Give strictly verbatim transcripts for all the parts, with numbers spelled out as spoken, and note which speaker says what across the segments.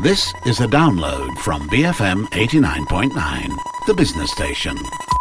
Speaker 1: This is a download from B F M eighty-nine point nine, the business station.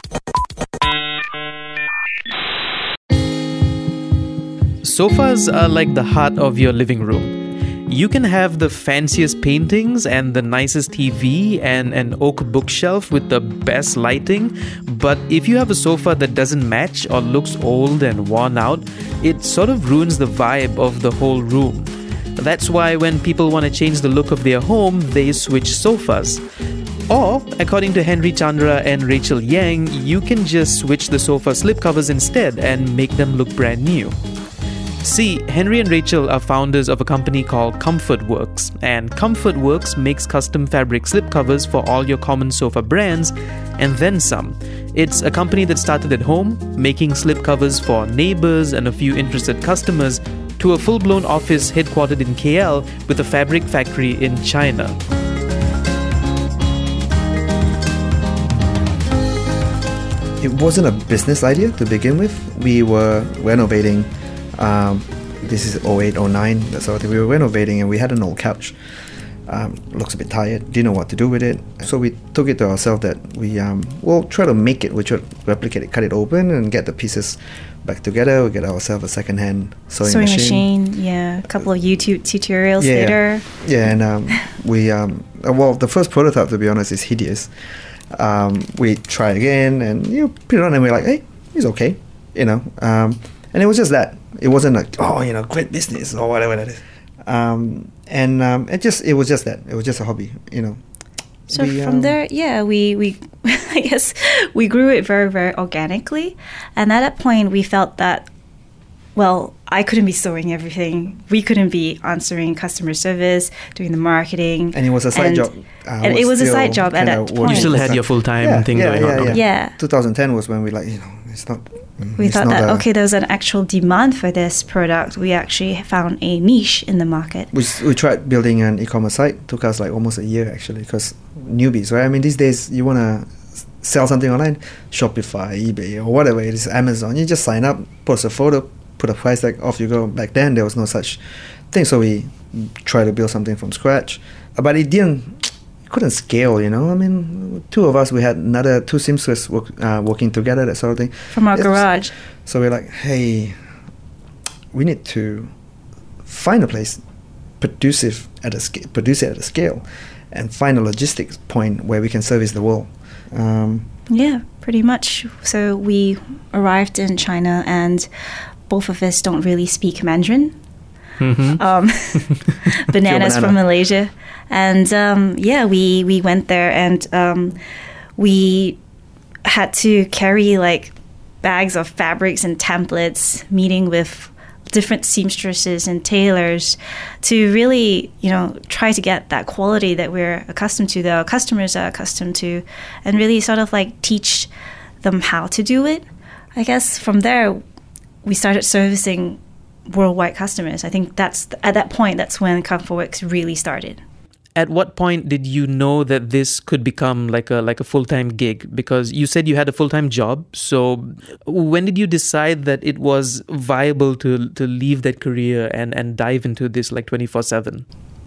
Speaker 2: Sofas are like the heart of your living room. You can have the fanciest paintings and the nicest T V and an oak bookshelf with the best lighting, but if you have a sofa that doesn't match or looks old and worn out, it sort of ruins the vibe of the whole room. That's why when people want to change the look of their home, they switch sofas. Or, according to Henry Chandra and Rachel Yang, you can just switch the sofa slipcovers instead and make them look brand new. See, Henry and Rachel are founders of a company called ComfortWorks, and ComfortWorks makes custom fabric slipcovers for all your common sofa brands, and then some. It's a company that started at home, making slipcovers for neighbors and a few interested customers, to a full-blown office headquartered in K L with a fabric factory in China.
Speaker 3: It wasn't a business idea to begin with. We were renovating. Um, this is oh eight, oh nine, that sort of thing. We were renovating and we had an old couch. Um, looks a bit tired, didn't know what to do with it. So we took it to ourselves that we um, will try to make it, we try to replicate it, cut it open and get the pieces back together. We get ourselves a second-hand sewing,
Speaker 4: sewing
Speaker 3: machine.
Speaker 4: machine. Yeah, a couple of YouTube tutorials
Speaker 3: yeah,
Speaker 4: later.
Speaker 3: Yeah, and um, we, um, well, the first prototype, to be honest, is hideous. Um, we tried again and you know, put it on and we're like, hey, it's okay, you know. Um, and it was just that. It wasn't like, oh, you know, great business or whatever that is. Um, and um, it just it was just that. It was just a hobby, you know.
Speaker 4: So
Speaker 3: we,
Speaker 4: from
Speaker 3: um,
Speaker 4: there, yeah, we, we I guess we grew it very, very organically. And at that point, we felt that, well, I couldn't be sewing everything. We couldn't be answering customer service, doing the marketing.
Speaker 3: And it was a side
Speaker 4: and,
Speaker 3: job. Uh,
Speaker 4: and it was a side job at that point.
Speaker 2: You still had your full-time
Speaker 3: yeah,
Speaker 2: thing
Speaker 3: yeah,
Speaker 2: going
Speaker 3: yeah,
Speaker 2: on.
Speaker 3: Yeah.
Speaker 4: yeah.
Speaker 3: twenty ten was when we like, you know, it's not...
Speaker 4: We
Speaker 3: it's
Speaker 4: thought
Speaker 3: not
Speaker 4: that,
Speaker 3: a,
Speaker 4: okay, there was an actual demand for this product. We actually found a niche in the market.
Speaker 3: We, we tried building an e-commerce site. It took us like almost a year, actually, because newbies, right? I mean, these days, you want to sell something online, Shopify, eBay, or whatever it is, Amazon. You just sign up, post a photo, put a price tag, off you go. Back then, there was no such thing, so we tried to build something from scratch. But it didn't... couldn't scale, you know. I mean, two of us, we had another two seamstresses work, uh, working together, that sort of thing.
Speaker 4: From our
Speaker 3: It's,
Speaker 4: garage.
Speaker 3: So we're like, hey, we need to find a place, produce it at a sca- produce it at a scale, and find a logistics point where we can service the world. Um,
Speaker 4: Yeah, pretty much. So we arrived in China, and both of us don't really speak Mandarin.
Speaker 2: Mm-hmm.
Speaker 4: Um, bananas
Speaker 3: banana.
Speaker 4: from Malaysia, and um, yeah, we we went there, and um, we had to carry like bags of fabrics and templates, meeting with different seamstresses and tailors to really, you know, try to get that quality that we're accustomed to, that our customers are accustomed to, and really sort of like teach them how to do it. I guess from there, we started servicing worldwide customers. I think that's at that point, that's when ComfortWorks really started.
Speaker 2: At what point did you know that this could become like a like a full-time gig? Because you said you had a full-time job. So when did you decide that it was viable to to leave that career and, and dive into this like twenty-four seven?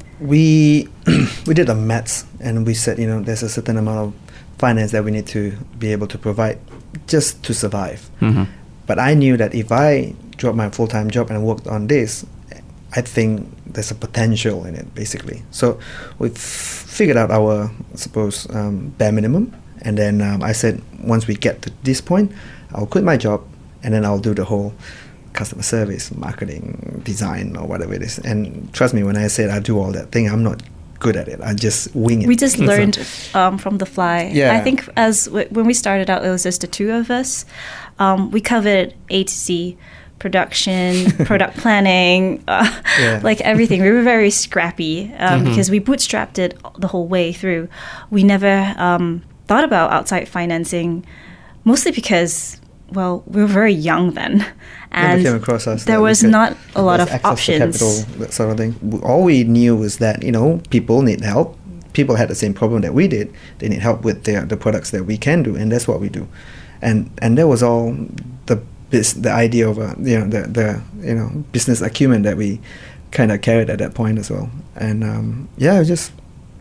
Speaker 3: we we did the maths and we said, you know, there's a certain amount of finance that we need to be able to provide just to survive.
Speaker 2: Mm-hmm.
Speaker 3: But I knew that if I dropped my full-time job and worked on this, I think there's a potential in it, basically. So we f- figured out our, I suppose, um, bare minimum. And then um, I said, once we get to this point, I'll quit my job and then I'll do the whole customer service, marketing, design, or whatever it is. And trust me, when I said I do all that thing, I'm not good at it. I just wing it.
Speaker 4: We just learned um, from the fly.
Speaker 3: Yeah.
Speaker 4: I think as w- when we started out, it was just the two of us. Um, we covered A to Z, production, product planning, uh,
Speaker 3: Yeah.
Speaker 4: like everything. We were very scrappy um,
Speaker 2: Mhm.
Speaker 4: because we bootstrapped it the whole way through. We never um, thought about outside financing, mostly because, well, we were very young then.
Speaker 3: Never
Speaker 4: And
Speaker 3: came across us
Speaker 4: there
Speaker 3: that we
Speaker 4: was
Speaker 3: could-
Speaker 4: not a lot
Speaker 3: there's
Speaker 4: of
Speaker 3: access to
Speaker 4: options.
Speaker 3: capital, that sort of thing. W- All we knew was that, you know, people need help. People had the same problem that we did. They need help with their, the products that we can do, and that's what we do. And and that was all the bis- the idea of a, you know, the the you know business acumen that we kind of carried at that point as well. And um, yeah, we just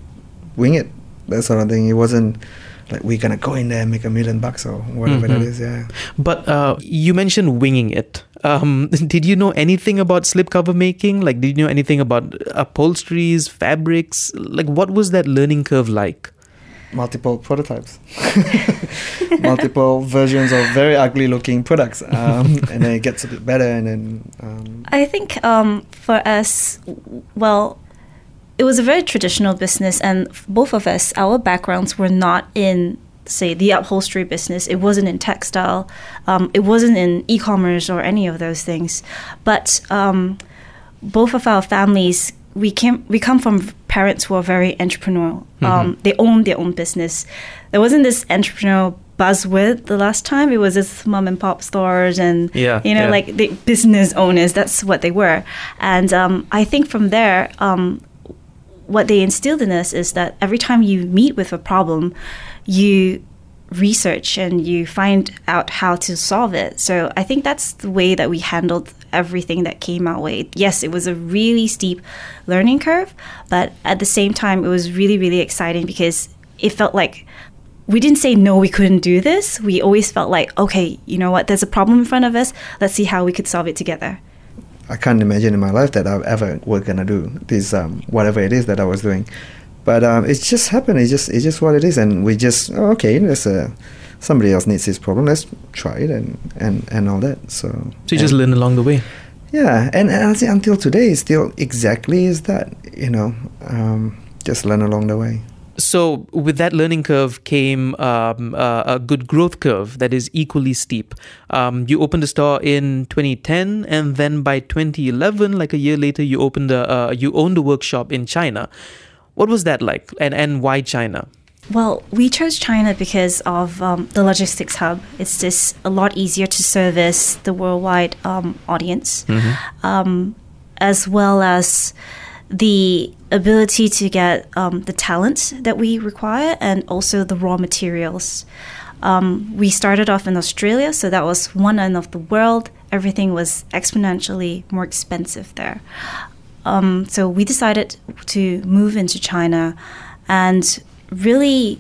Speaker 3: wing it, that sort of thing. It wasn't like we're gonna go in there and make a million bucks or whatever
Speaker 2: Mm-hmm.
Speaker 3: that is. Yeah.
Speaker 2: But uh, you mentioned winging it. Um, did you know anything about slipcover making? Like, did you know anything about upholsteries, fabrics? Like, what was that learning curve like?
Speaker 3: Multiple prototypes, multiple versions of very ugly looking products, um, and then it gets a bit better, and then um,
Speaker 4: I think um, for us, well, it was a very traditional business, and both of us, our backgrounds were not in, say, the upholstery business. It wasn't in textile. Um, it wasn't in e-commerce or any of those things. But um, both of our families, we came, we come from parents who are very entrepreneurial. Um,
Speaker 2: Mm-hmm.
Speaker 4: They own their own business. There wasn't this entrepreneurial buzzword the last time. It was just mom and pop stores and,
Speaker 2: Yeah,
Speaker 4: you know,
Speaker 2: yeah.
Speaker 4: like the business owners. That's what they were. And um, I think from there, um, what they instilled in us is that every time you meet with a problem, you research and you find out how to solve it. So I think that's the way that we handled everything that came our way. Yes, it was a really steep learning curve, but at the same time, it was really, really exciting because it felt like we didn't say, no, we couldn't do this. We always felt like, okay, you know what, there's a problem in front of us. Let's see how we could solve it together.
Speaker 3: I can't imagine in my life that I ever was gonna do this, um, whatever it is that I was doing. But um, it just happened. It's just it's just what it is, and we just oh, okay. There's a somebody else needs this problem. Let's try it and, and, and all that. So
Speaker 2: So you just
Speaker 3: and-
Speaker 2: learn along the way.
Speaker 3: Yeah, and, and I think until today, it's still exactly is that, you know, um, just learn along the way.
Speaker 2: So with that learning curve came um, uh, a good growth curve that is equally steep. Um, you opened a store in twenty ten, and then by twenty eleven, like a year later, you opened a uh, you owned a workshop in China. What was that like, and and why China?
Speaker 4: Well, we chose China because of um, the logistics hub. It's just a lot easier to service the worldwide um, audience, um, as well as the ability to get um, the talent that we require and also the raw materials. Um, we started off in Australia, so that was one end of the world. Everything was exponentially more expensive there. Um, so we decided to move into China and really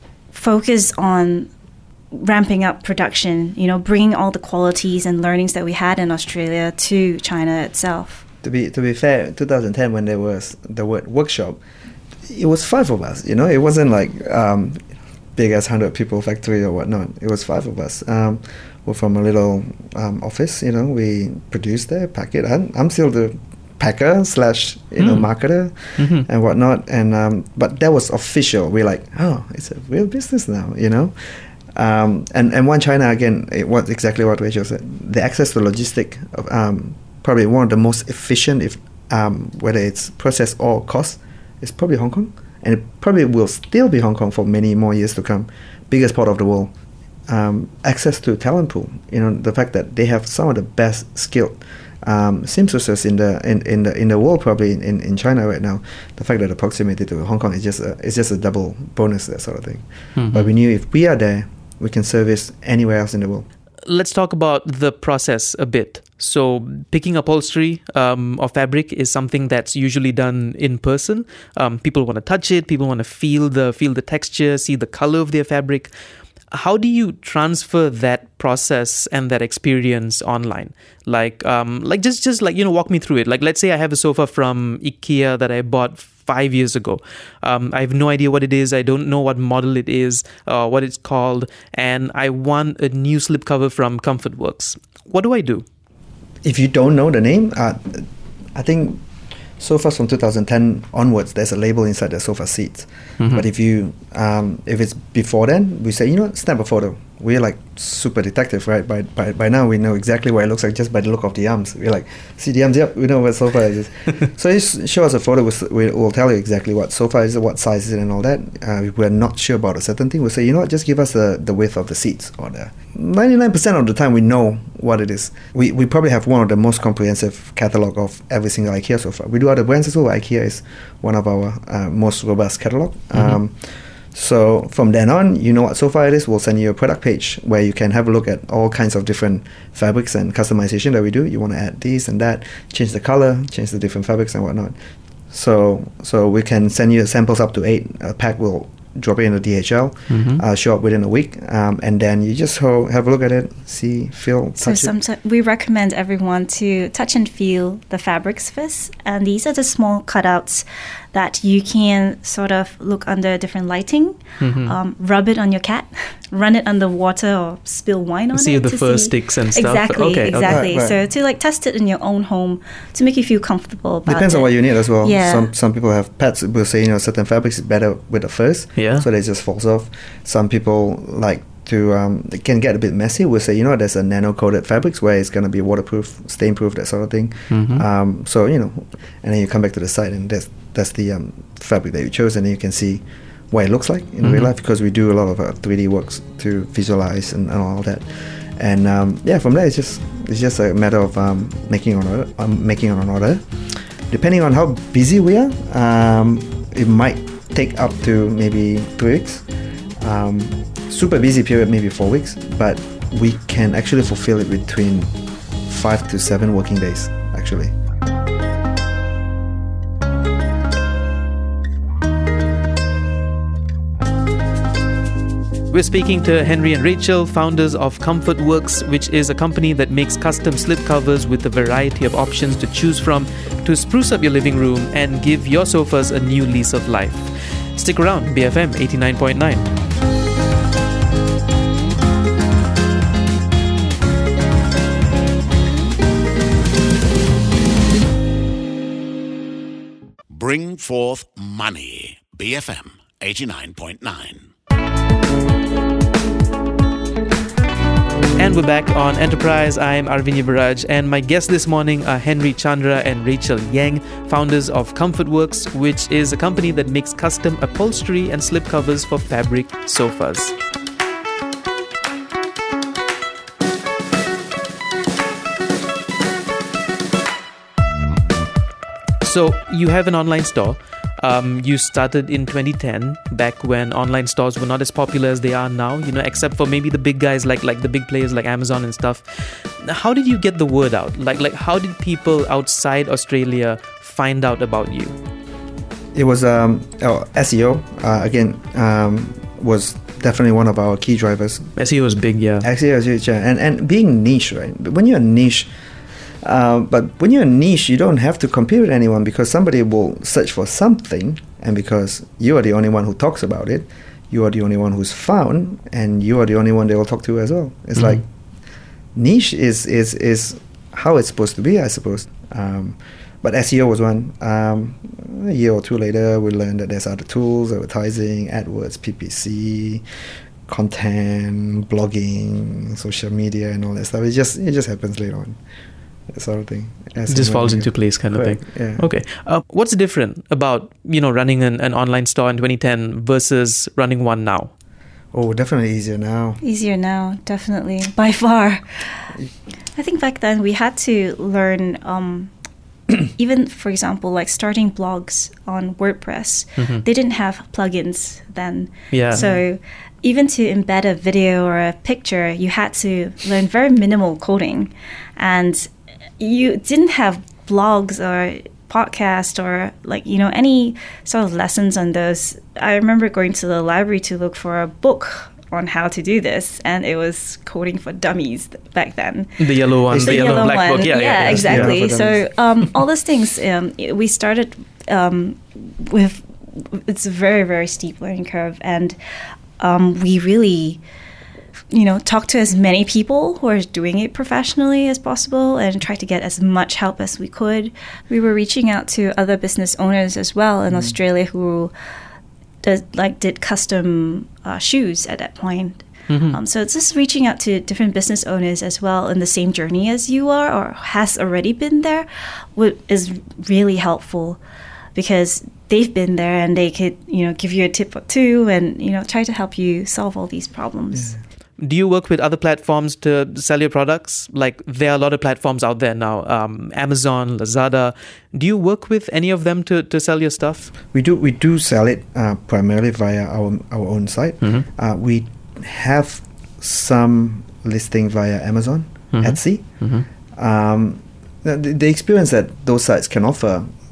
Speaker 4: focus on ramping up production, you know, bringing all the qualities and learnings that we had in Australia to China itself.
Speaker 3: To be to be fair, twenty ten when there was the word workshop, it was five of us. You know, it wasn't like um, big as hundred people factory or whatnot. It was five of us. Um, we're from a little um, office. You know, we produced there, pack it. I'm, I'm still the packer slash you know
Speaker 2: Mm.
Speaker 3: marketer
Speaker 2: Mm-hmm.
Speaker 3: and whatnot. And um, but that was official. We're like, oh, it's a real business now. You know. Um, and and One China again, it was exactly what Rachel said. The access to logistic, of, um, probably one of the most efficient, if um, whether it's process or cost, is probably Hong Kong, and it probably will still be Hong Kong for many more years to come. Biggest part of the world. Um, access to talent pool. You know, the fact that they have some of the best skilled um, seamstresses in the in, in the in the world, probably in, in China right now. The fact that the proximity to Hong Kong is just a, is just a double bonus, that sort of thing.
Speaker 2: Mhm.
Speaker 3: But we knew if we are there, we can service anywhere else in the world.
Speaker 2: Let's talk about the process a bit. So picking upholstery um, or fabric is something that's usually done in person. Um, people want to touch it. People want to feel the feel the texture, see the color of their fabric. How do you transfer that process and that experience online? Like, um, like just just like you know, walk me through it. Like, let's say I have a sofa from IKEA that I bought five years ago. Um, I have no idea what it is. I don't know what model it is, uh, what it's called, and I want a new slipcover from ComfortWorks. What do I do?
Speaker 3: If you don't know the name, uh, I think sofas from two thousand ten onwards, there's a label inside the sofa seats.
Speaker 2: Mhm.
Speaker 3: But if you, um, if it's before then, we say, you know what, snap a photo. We're like super detective, right? By, by by now, we know exactly what it looks like just by the look of the arms. We're like, see the arms? Yep, we know what sofa is. So you s- show us a photo, we'll, we'll tell you exactly what sofa is, what size is it, and all that. Uh, if we're not sure about a certain thing, we'll say, you know what, just give us the, the width of the seats. Or the ninety-nine percent of the time, we know what it is. We we probably have one of the most comprehensive catalog of every single IKEA sofa. We do other brands as well. IKEA is one of our uh, most robust catalog. Um, So from then on, you know what sofa it is. We'll send you a product page where you can have a look at all kinds of different fabrics and customization that we do. You want to add this and that, change the color, change the different fabrics and whatnot. So so we can send you samples up to eight. A pack will drop it into D H L,
Speaker 2: Mhm.
Speaker 3: uh, show up within a week, um, and then you just ho- have a look at it, see, feel,
Speaker 4: So
Speaker 3: touch it.
Speaker 4: sometimes we recommend everyone to touch and feel the fabrics first, and these are the small cutouts that you can sort of look under different lighting,
Speaker 2: Mhm.
Speaker 4: um, rub it on your cat, run it under water, or spill wine on
Speaker 2: See
Speaker 4: it.
Speaker 2: if the
Speaker 4: to
Speaker 2: fur
Speaker 4: see-
Speaker 2: sticks and stuff.
Speaker 4: Exactly,
Speaker 2: Okay, okay.
Speaker 4: exactly.
Speaker 3: Right, right.
Speaker 4: So to like test it in your own home to make you feel comfortable about
Speaker 3: Depends
Speaker 4: it.
Speaker 3: on what you need as well.
Speaker 4: Yeah.
Speaker 3: Some some people have pets will say, you know, certain fabrics is better with the furs.
Speaker 2: Yeah.
Speaker 3: So they just falls off. Some people like to um, it can get a bit messy. We'll say, you know, there's a nano coated fabrics where it's gonna be waterproof, stain proof, that sort of thing.
Speaker 2: Mhm.
Speaker 3: Um, so you know, and then you come back to the site and that's that's the um, fabric that you chose, and then you can see what it looks like in
Speaker 2: Mhm.
Speaker 3: real life, because we do a lot of uh, three D works to visualize and, and all that. And um, yeah, from there it's just it's just a matter of um, making on order, um, making on an order. Depending on how busy we are, um, it might take up to maybe three weeks. Um, super busy period, maybe four weeks, but we can actually fulfill it between five to seven working days, actually.
Speaker 2: We're speaking to Henry and Rachel, founders of Comfort Works, which is a company that makes custom slipcovers with a variety of options to choose from to spruce up your living room and give your sofas a new lease of life. Stick around, B F M eighty-nine point nine.
Speaker 1: Bring forth money. B F M eighty-nine point nine.
Speaker 2: And we're back on Enterprise. I'm Arvind Yuvaraj, and my guests this morning are Henry Chandra and Rachel Yang, founders of Comfort Works, which is a company that makes custom upholstery and slipcovers for fabric sofas. So you have an online store. Um, you started in twenty ten, back when online stores were not as popular as they are now, you know, except for maybe the big guys like like the big players like Amazon and stuff. How did you get the word out? Like like how did people outside Australia find out about you?
Speaker 3: It was um, oh, S E O uh, again um, was definitely one of our key drivers.
Speaker 2: S E O is big, yeah.
Speaker 3: S E O is huge, yeah. and and being niche, right? But when you're niche. Uh, but when you're a niche, you don't have to compete with anyone, because somebody will search for something, and because you are the only one who talks about it, you are the only one who's found, and you are the only one they will talk to as well. It's
Speaker 2: Mhm.
Speaker 3: like niche is is is how it's supposed to be, I suppose. Um, but S E O was one. Um, a year or two later, we learned that there's other tools: advertising, AdWords, P P C, content, blogging, social media, and all that stuff. It just it just happens later on. That sort of thing. As
Speaker 2: It just
Speaker 3: and when
Speaker 2: falls
Speaker 3: you-
Speaker 2: into place kind of
Speaker 3: Correct,
Speaker 2: thing.
Speaker 3: yeah.
Speaker 2: Okay. Uh, what's different about, you know, running an, an online store in twenty ten versus running one now?
Speaker 3: Oh, definitely easier now.
Speaker 4: Easier now, definitely, by far. I think back then we had to learn, um, even for example, like starting blogs on WordPress.
Speaker 2: Mhm.
Speaker 4: They didn't have plugins then.
Speaker 2: Yeah.
Speaker 4: So even to embed a video or a picture, you had to learn very minimal coding. And you didn't have blogs or podcast or like, you know, any sort of lessons on those. I remember going to the library to look for a book on how to do this, and it was coding for dummies back then.
Speaker 2: The yellow one, the,
Speaker 3: The
Speaker 2: yellow, black
Speaker 4: one.
Speaker 2: book. Yeah, yeah, yeah.
Speaker 4: exactly.
Speaker 3: Yeah, for
Speaker 4: so
Speaker 3: dummies.
Speaker 4: um, all those things, um, we started um, with, it's a very, very steep learning curve, and um, we really, you know, talk to as many people who are doing it professionally as possible and try to get as much help as we could. We were reaching out to other business owners as well in Australia who does, like did custom uh, shoes at that point.
Speaker 2: Mhm.
Speaker 4: Um, so it's just reaching out to different business owners as well in the same journey as you are or has already been there, what is really helpful, because they've been there and they could, you know, give you a tip or two and, you know, try to help you solve all these problems.
Speaker 2: Do you work with other platforms to sell your products? Like, there are a lot of platforms out there now, um, Amazon, Lazada. Do you work with any of them to, to sell your stuff?
Speaker 3: We do we do sell it uh, primarily via our our own site.
Speaker 2: Mhm.
Speaker 3: Uh, we have some listing via Amazon,
Speaker 2: Mhm.
Speaker 3: Etsy.
Speaker 2: Mhm.
Speaker 3: Um, the, the experience that those sites can offer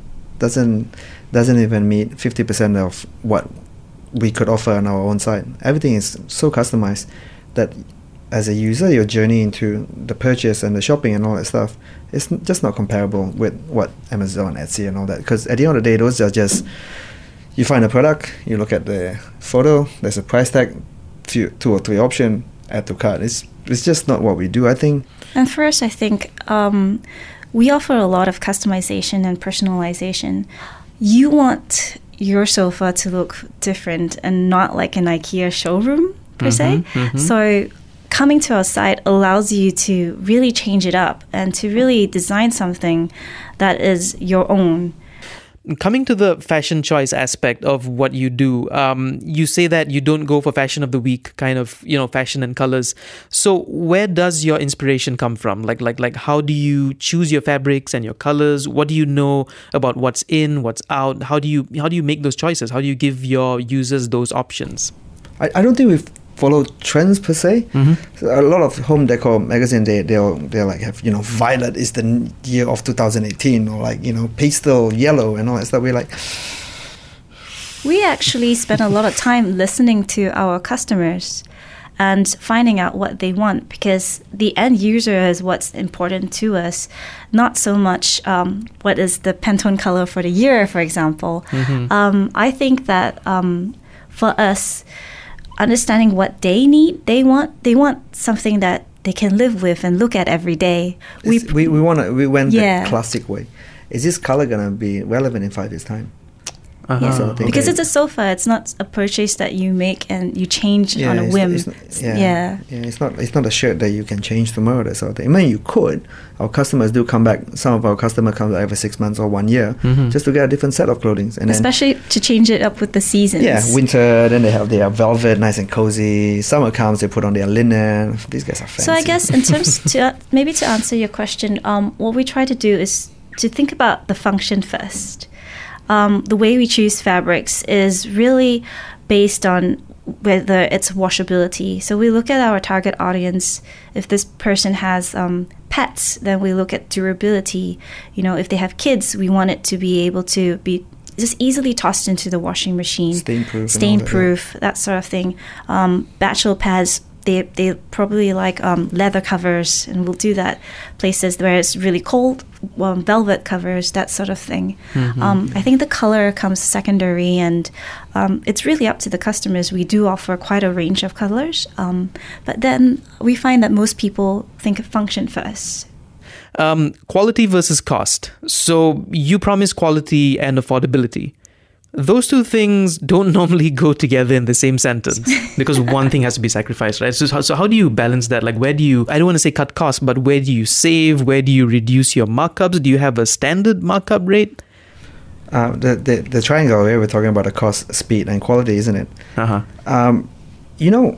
Speaker 3: doesn't doesn't even meet fifty percent of what we could offer on our own site. Everything is so customized that as a user, your journey into the purchase and the shopping and all that stuff is n- just not comparable with what Amazon, Etsy and all that. Because at the end of the day, those are just, you find a product, you look at the photo, there's a price tag, few, two or three options, add to cart. It's, it's just not what we do, I think.
Speaker 4: And first, I think um, we offer a lot of customization and personalization. You want your sofa to look different and not like an IKEA showroom per se.
Speaker 2: mm-hmm.
Speaker 4: So coming to our site allows you to really change it up and to really design something that is your own.
Speaker 2: Coming to the fashion choice aspect of what you do, um, you say that you don't go for fashion of the week kind of, you know, fashion and colors. So where does your inspiration come from? Like, like, like, how do you choose your fabrics and your colors? What do you know about what's in, what's out? How do you, how do you make those choices? How do you give your users those options?
Speaker 3: I, I don't think we've follow trends per se.
Speaker 2: Mm-hmm.
Speaker 3: So a lot of home decor magazine, they they'll they like have, you know, violet is the year of two thousand eighteen, or like, you know, pastel yellow and all that stuff. We're like,
Speaker 4: we actually spend a lot of time listening to our customers and finding out what they want, because the end user is what's important to us, not so much um, what is the Pantone color for the year, for example.
Speaker 2: Mm-hmm.
Speaker 4: Um, I think that um, for us, understanding what they need, they want they want something that they can live with and look at every day.
Speaker 3: We we, we want we went
Speaker 4: yeah.
Speaker 3: the classic way. Is this color gonna be relevant in five years' time?
Speaker 2: Uh-huh.
Speaker 4: Yeah.
Speaker 3: So I think
Speaker 4: Because
Speaker 3: they-
Speaker 4: it's a sofa, it's not a purchase that you make and you change
Speaker 3: Yeah,
Speaker 4: on a
Speaker 3: it's
Speaker 4: whim.
Speaker 3: not- it's not- yeah,
Speaker 4: yeah.
Speaker 3: yeah, it's not it's not a shirt that you can change tomorrow. That sort of thing. I mean, you could. Our customers do come back. Some of our customers come back every six months or one year
Speaker 2: Mhm.
Speaker 3: just to get a different set of clothing. And then,
Speaker 4: Especially to change it up with the seasons.
Speaker 3: yeah, winter. Then they have their velvet, nice and cozy. Summer comes, they put on their linen. These guys are fancy.
Speaker 4: So I guess in terms to uh, maybe to answer your question, um, what we try to do is to think about the function first. Um, the way we choose fabrics is really based on whether it's washability. So we look at our target audience. If this person has um, pets, then we look at durability. You know, if they have kids, we want it to be able to be just easily tossed into the washing machine.
Speaker 3: Stain-proof and all that,
Speaker 4: Stain-proof, that sort of thing. Um, bachelor pads, they they probably like um, leather covers, and we'll do that places where it's really cold, um, velvet covers, that sort of thing.
Speaker 2: Mm-hmm.
Speaker 4: Um, I think the color comes secondary, and um, it's really up to the customers. We do offer quite a range of colors, um, but then we find that most people think of function first.
Speaker 2: Um, quality versus cost. So you promise quality and affordability. Those two things don't normally go together in the same sentence because one thing has to be sacrificed, right? So, so how do you balance that? Like, where do you, I don't want to say cut costs, but where do you save? Where do you reduce your markups? Do you have a standard markup rate?
Speaker 3: Uh, the, the the triangle here, we're talking about the cost, speed, and quality, isn't it?
Speaker 2: Uh-huh.
Speaker 3: Um, you know,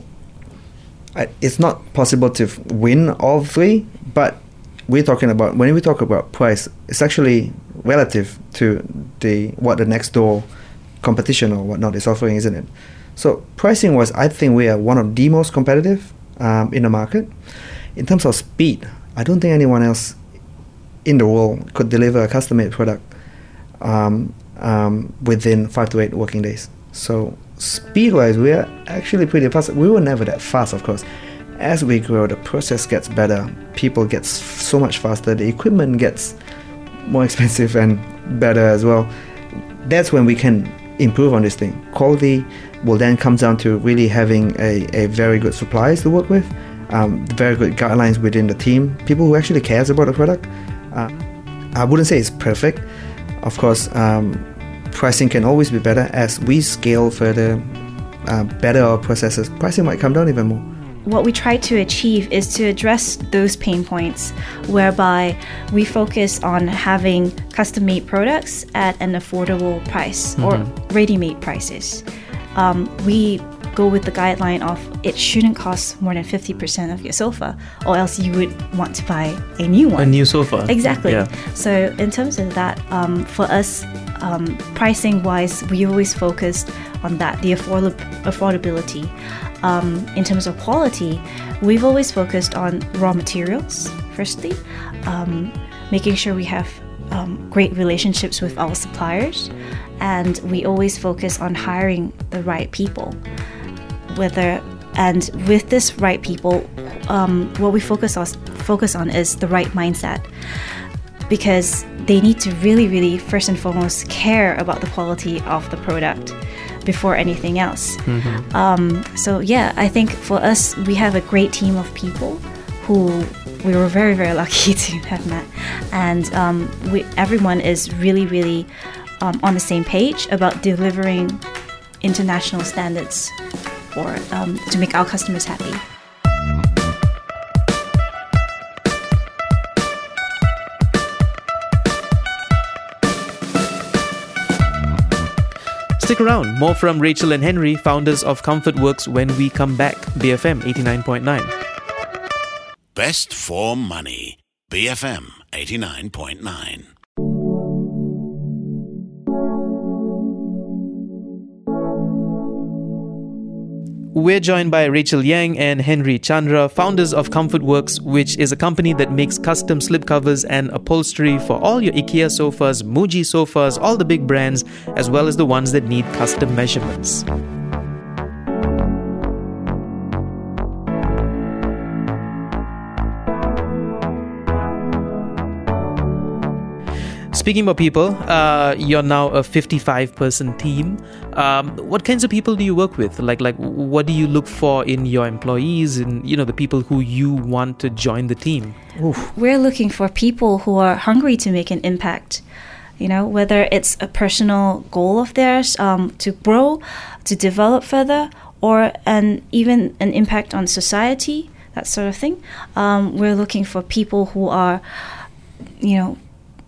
Speaker 3: I, it's not possible to f- win all three, but we're talking about, when we talk about price, it's actually relative to the what the next door competition or whatnot is offering, isn't it? So pricing was, I think we are one of the most competitive um, in the market. In terms of speed, I don't think anyone else in the world could deliver a custom-made product um, um, within five to eight working days. So speed-wise, we are actually pretty fast. We were never that fast, of course. As we grow, the process gets better. People get s- so much faster. The equipment gets more expensive and better as well. That's when we can improve on this thing. Quality will then come down to really having a, a very good suppliers to work with, um, very good guidelines within the team, people who actually cares about the product. Uh, I wouldn't say it's perfect. Of course, um, pricing can always be better. As we scale further, uh, better our processes, pricing might come down even more.
Speaker 4: What we try to achieve is to address those pain points, whereby we focus on having custom-made products at an affordable price,
Speaker 2: Mm-hmm.
Speaker 4: or ready-made prices. Um, we go with the guideline of it shouldn't cost more than fifty percent of your sofa, or else you would want to buy a new one.
Speaker 2: A new sofa.
Speaker 4: Exactly.
Speaker 2: Yeah.
Speaker 4: So in terms of that, um, for us, um, pricing-wise, we always focused on that, the afford- affordability. Um, in terms of quality, we've always focused on raw materials, firstly, um, making sure we have um, great relationships with our suppliers, and we always focus on hiring the right people. Whether and with this right people, um, what we focus on focus on is the right mindset, because they need to really, really first and foremost care about the quality of the product before anything else. Mm-hmm. Um, so yeah, I think for us, we have a great team of people who we were very, very lucky to have met, and um, we, everyone is really, really um, on the same page about delivering international standards for um, to make our customers happy.
Speaker 2: Stick around. More from Rachel and Henry, founders of ComfortWorks, when we come back. B F M eighty-nine point nine.
Speaker 1: Best for money. B F M eighty-nine point nine.
Speaker 2: We're joined by Rachel Yang and Henry Chandra, founders of ComfortWorks, which is a company that makes custom slipcovers and upholstery for all your IKEA sofas, Muji sofas, all the big brands, as well as the ones that need custom measurements. Speaking about people, uh, you're now a fifty-five person team. Um, what kinds of people do you work with? Like, like, what do you look for in your employees and, you know, the people who you want to join the team?
Speaker 4: Oof. We're looking for people who are hungry to make an impact. You know, whether it's a personal goal of theirs um, to grow, to develop further, or an even an impact on society, that sort of thing. Um, we're looking for people who are, you know,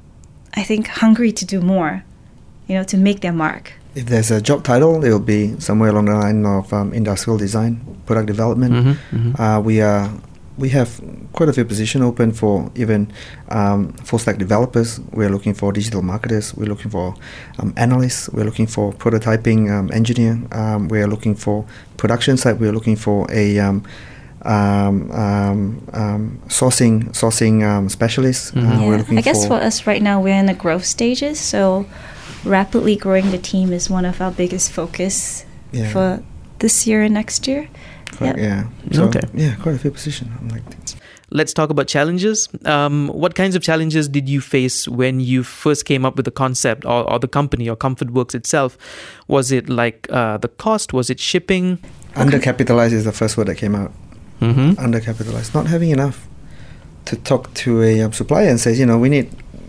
Speaker 4: I think hungry to do more, you know, to make their mark.
Speaker 3: If there's a job title, it will be somewhere along the line of um, industrial design, product development. Mm-hmm, mm-hmm. Uh, we are we have quite a few positions open for even um, full stack developers. We're looking for digital marketers. We're looking for um, analysts. We're looking for prototyping um, engineer. Um, we're looking for production side. We're looking for a um, Um, um, um, sourcing sourcing um, specialists.
Speaker 2: Mm-hmm.
Speaker 3: Uh,
Speaker 4: yeah.
Speaker 3: we're looking
Speaker 4: I guess
Speaker 3: for,
Speaker 4: for us right now, we're in the growth stages, so rapidly growing the team is one of our biggest focus
Speaker 3: yeah.
Speaker 4: for this year and next year.
Speaker 3: Quite,
Speaker 4: yep.
Speaker 3: Yeah. So,
Speaker 2: okay.
Speaker 3: Yeah, quite a few positions. I'm like,
Speaker 2: let's talk about challenges. Um, what kinds of challenges did you face when you first came up with the concept, or, or the company, or ComfortWorks itself? Was it like uh, the cost? Was it shipping?
Speaker 3: Undercapitalized is the first word that came out.
Speaker 2: Mm-hmm.
Speaker 3: Undercapitalized, not having enough to talk to a um, supplier and say, you know, we need,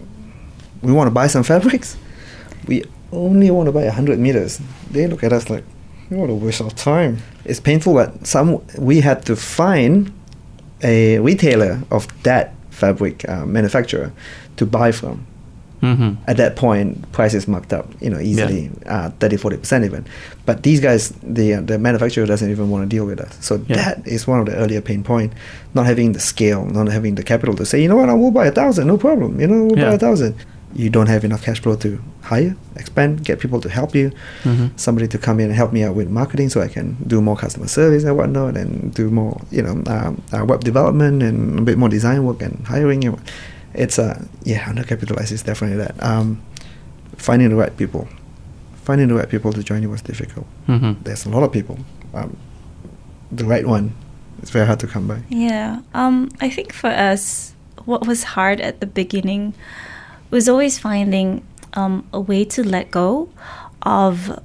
Speaker 3: we want to buy some fabrics. We only want to buy one hundred meters. They look at us like, what a waste of time. It's painful, but some we had to find a retailer of that fabric uh, manufacturer to buy from. Mm-hmm. At that point, price is marked up, you know, easily yeah. uh, thirty, forty percent even. But these guys, the uh, the manufacturer doesn't even want to deal with us. So yeah. that is one of the earlier pain points. Not having the scale, not having the capital to say, you know what, I will buy a thousand, no problem. You know, we'll yeah. buy a thousand. You don't have enough cash flow to hire, expand, get people to help you. Mm-hmm. Somebody to come in and help me out with marketing so I can do more customer service and whatnot, and do more, you know, um, uh, web development and a bit more design work and hiring. You know. It's a, uh, yeah, undercapitalized is definitely that. Um, finding the right people. Finding the right people to join you was difficult. Mm-hmm. There's a lot of people. Um, the right one, it's very hard to come by.
Speaker 4: Yeah. Um, I think for us, what was hard at the beginning was always finding um, a way to let go of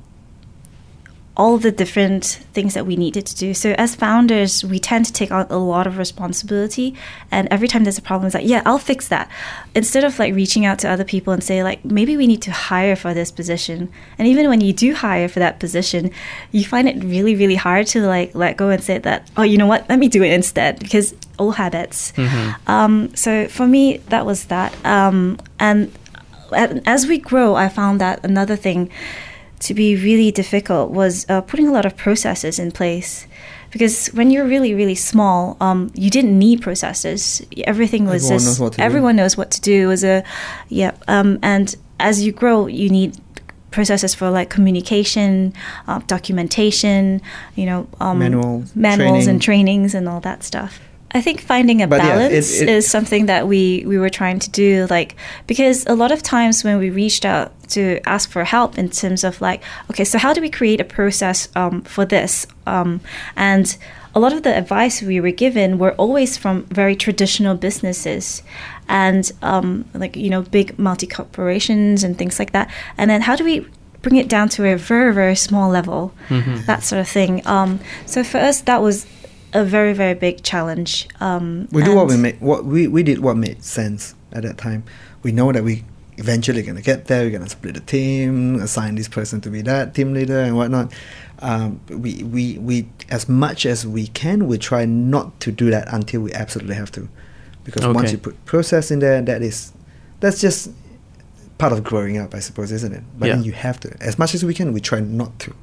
Speaker 4: all the different things that we needed to do. So as founders, we tend to take on a lot of responsibility, and every time there's a problem, it's like, yeah, I'll fix that. Instead of like reaching out to other people and say like, maybe we need to hire for this position. And even when you do hire for that position, you find it really, really hard to like let go and say that, oh, you know what, let me do it instead, because old habits. Mm-hmm. Um, so for me, that was that. Um, and as we grow, I found that another thing to be really difficult was uh, putting a lot of processes in place, because when you're really really small, um, you didn't need processes. Everything was
Speaker 3: everyone
Speaker 4: just
Speaker 3: knows what to
Speaker 4: everyone
Speaker 3: do.
Speaker 4: knows what to do. It was a yeah, um, and as you grow, you need processes for like communication, uh, documentation, you know, um,
Speaker 3: Manual,
Speaker 4: manuals
Speaker 3: training.
Speaker 4: and trainings and all that stuff. I think finding a
Speaker 3: But yeah,
Speaker 4: balance
Speaker 3: it- it-
Speaker 4: is something that we, we were trying to do, like, because a lot of times when we reached out to ask for help in terms of like, okay, so how do we create a process um, for this? Um, and a lot of the advice we were given were always from very traditional businesses and um, like, you know, big multi-corporations and things like that. And then how do we bring it down to a very, very small level, that sort of thing. Um, so for us, that was a very, very big challenge. Um,
Speaker 3: We do what we
Speaker 4: and-
Speaker 3: made. What we, we did what made sense at that time. We know that we eventually gonna get there. We're gonna split the team, assign this person to be that team leader and whatnot. Um, we, we we as much as we can, we try not to do that until we absolutely have to, because once
Speaker 2: Okay.
Speaker 3: you put process in there, that is that's just part of growing up, I suppose, isn't it? But then
Speaker 2: Yeah.
Speaker 3: you have to, as much as we can, we try not to.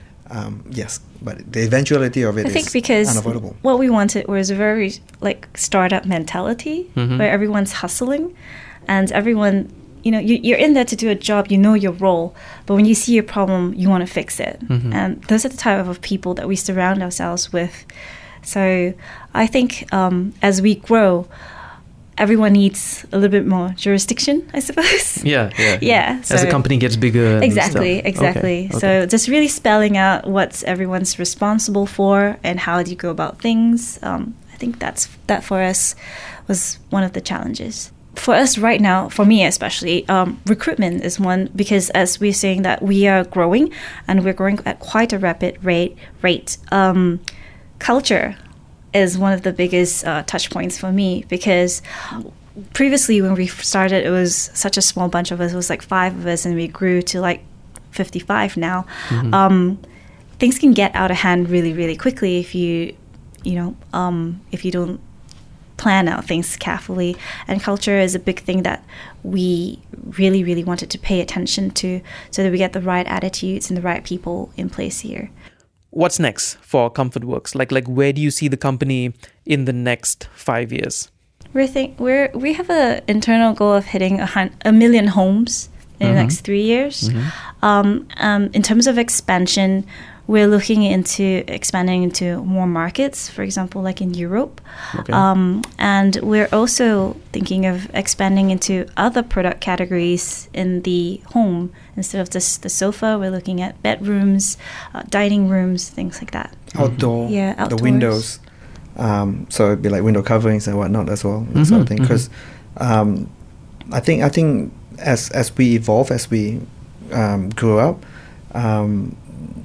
Speaker 3: Um, yes, but the eventuality of it
Speaker 4: I
Speaker 3: is
Speaker 4: think because
Speaker 3: unavoidable.
Speaker 4: what we wanted was a very like startup mentality
Speaker 2: Mhm.
Speaker 4: where everyone's hustling and everyone, you know, you, you're in there to do a job, you know your role, but when you see a problem, you want to fix it.
Speaker 2: Mhm.
Speaker 4: And those are the type of people that we surround ourselves with. So I think um, as we grow, everyone needs a little bit more jurisdiction, I suppose.
Speaker 2: Yeah, yeah.
Speaker 4: Yeah,
Speaker 2: As the
Speaker 4: so-
Speaker 2: company gets bigger. and
Speaker 4: Exactly,
Speaker 2: stuff.
Speaker 4: exactly.
Speaker 2: Okay,
Speaker 4: So
Speaker 2: okay.
Speaker 4: just really spelling out what everyone's responsible for and how do you go about things. Um, I think that's that for us was one of the challenges. For us right now, for me especially, um, recruitment is one because as we're saying that we are growing and we're growing at quite a rapid rate. Rate um, culture is one of the biggest uh, touch points for me because previously when we started, it was such a small bunch of us. It was like five of us, and we grew to like fifty-five now.
Speaker 2: Mhm.
Speaker 4: Um, things can get out of hand really, really quickly if you, you know, um, if you don't plan out things carefully. And culture is a big thing that we really, really wanted to pay attention to, so that we get the right attitudes and the right people in place here.
Speaker 2: What's next for ComfortWorks? Like, like where do you see the company in the next five years?
Speaker 4: We're think we're we have a internal goal of hitting a, hun- a million homes in the
Speaker 2: Mhm.
Speaker 4: next three years. Um, um, in terms of expansion, we're looking into expanding into more markets. For example, like in Europe,
Speaker 2: Okay.
Speaker 4: um, and we're also thinking of expanding into other product categories in the home instead of just the sofa. We're looking at bedrooms, uh, dining rooms, things like that.
Speaker 3: Outdoor,
Speaker 4: Yeah,
Speaker 3: the
Speaker 4: outdoors.
Speaker 3: windows. Um, so it'd be like window coverings and whatnot as well, that sort of
Speaker 2: Mhm,
Speaker 3: thing.
Speaker 2: mhm.
Speaker 3: Because um, I think I think as as we evolve, as we um, grow up, um,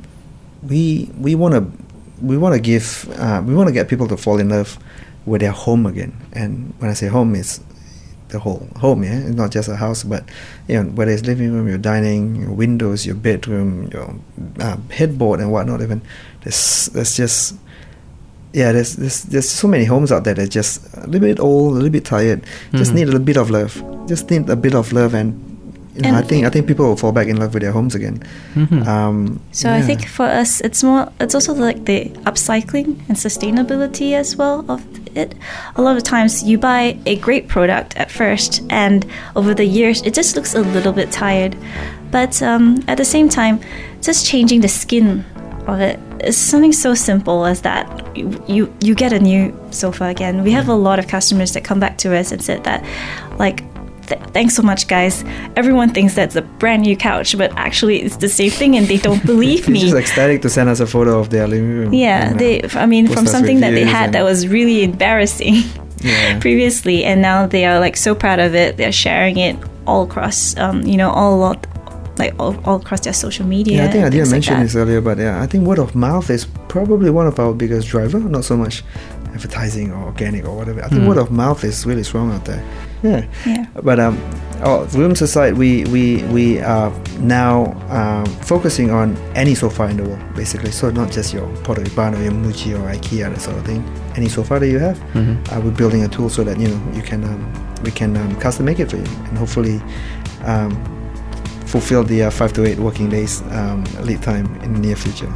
Speaker 3: we we want to we want to give uh, we want to get people to fall in love with their home again. And when I say home, it's the whole home, yeah. It's not just a house, but you know, whether it's living room, your dining, your windows, your bedroom, your uh, headboard, and whatnot. Even there's there's just yeah, there's there's there's so many homes out there that just a little bit old, a little bit tired, just
Speaker 2: Mhm.
Speaker 3: need a little bit of love, just need a bit of love, and you know,
Speaker 4: And-
Speaker 3: I think I think people will fall back in love with their homes again.
Speaker 2: Mhm.
Speaker 3: Um,
Speaker 4: So I
Speaker 3: yeah.
Speaker 4: think for us, it's more. It's also like the upcycling and sustainability as well of it. A lot of times, you buy a great product at first, and over the years, it just looks a little bit tired. But um, at the same time, just changing the skin of it is something so simple as that. You, you you get a new sofa again. We have a lot of customers that come back to us and said that, like. Th- thanks so much, guys. Everyone thinks that's a brand new couch, but actually it's the same thing, and they don't believe
Speaker 3: It's
Speaker 4: me.
Speaker 3: just ecstatic to send us a photo of their living room.
Speaker 4: Yeah,
Speaker 3: and, uh,
Speaker 4: they. I mean,
Speaker 3: post
Speaker 4: from
Speaker 3: us
Speaker 4: something that they
Speaker 3: reviews
Speaker 4: had
Speaker 3: and-
Speaker 4: that was really embarrassing
Speaker 3: Yeah.
Speaker 4: previously, and now they are like so proud of it. They're sharing it all across, um, you know, all lot, like all, all across their social media.
Speaker 3: Yeah, I think I
Speaker 4: and
Speaker 3: didn't
Speaker 4: things like
Speaker 3: mention
Speaker 4: that.
Speaker 3: this earlier, but yeah, I think word of mouth is probably one of our biggest driver. Not so much advertising or organic or whatever. I think
Speaker 2: Hmm.
Speaker 3: word of mouth is really strong out there. Yeah.
Speaker 4: Yeah.
Speaker 3: But um, oh, Rooms Aside, we we we are now um, focusing on any sofa in the world, basically. So not just your Porto Urbano, your Muji or IKEA, that sort of thing. Any sofa that you have,
Speaker 2: Mhm.
Speaker 3: uh, we're building a tool so that you know you can um, we can um, custom make it for you, and hopefully um, fulfill the uh, five to eight working days um, lead time in the near future.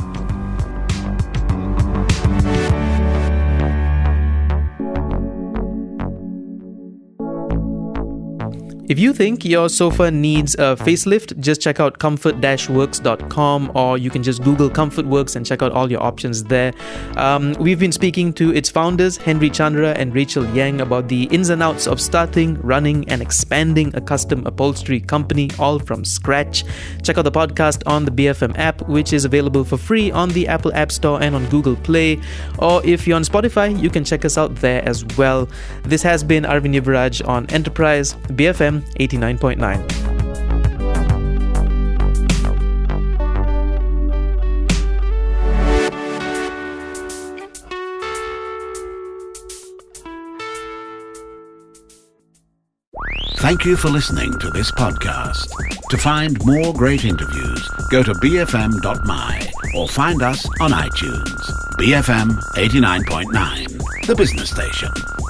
Speaker 2: If you think your sofa needs a facelift, just check out comfort dash works dot com, or you can just Google ComfortWorks and check out all your options there. Um, we've been speaking to its founders, Henry Chandra and Rachel Yang, about the ins and outs of starting, running, and expanding a custom upholstery company, all from scratch. Check out the podcast on the B F M app, which is available for free on the Apple App Store and on Google Play. Or if you're on Spotify, you can check us out there as well. This has been Arvind Yuvaraj on Enterprise, B F M eighty-nine point nine.
Speaker 1: Thank you for listening to this podcast. To find more great interviews, go to b f m dot m y or find us on iTunes. B F M eighty-nine point nine, the business station.